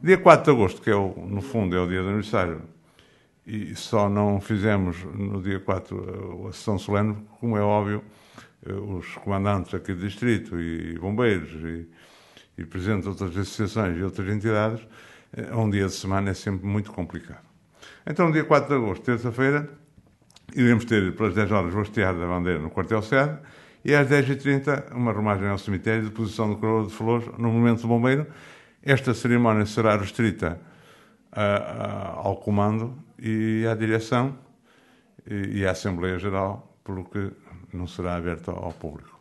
Dia 4 de agosto, que no fundo é o dia do aniversário, e só não fizemos no dia 4 a sessão solene, como é óbvio, os comandantes aqui do distrito e bombeiros e presidentes de outras associações e outras entidades, um dia de semana é sempre muito complicado. Então, dia 4 de agosto, terça-feira, iremos ter, pelas 10 horas, o hastear da bandeira no quartel-sede e às 10h30 uma romagem ao cemitério de deposição do coroa de flores no monumento do bombeiro. Esta cerimónia será restrita ao comando e à direção e à Assembleia Geral, pelo que não será aberta ao público.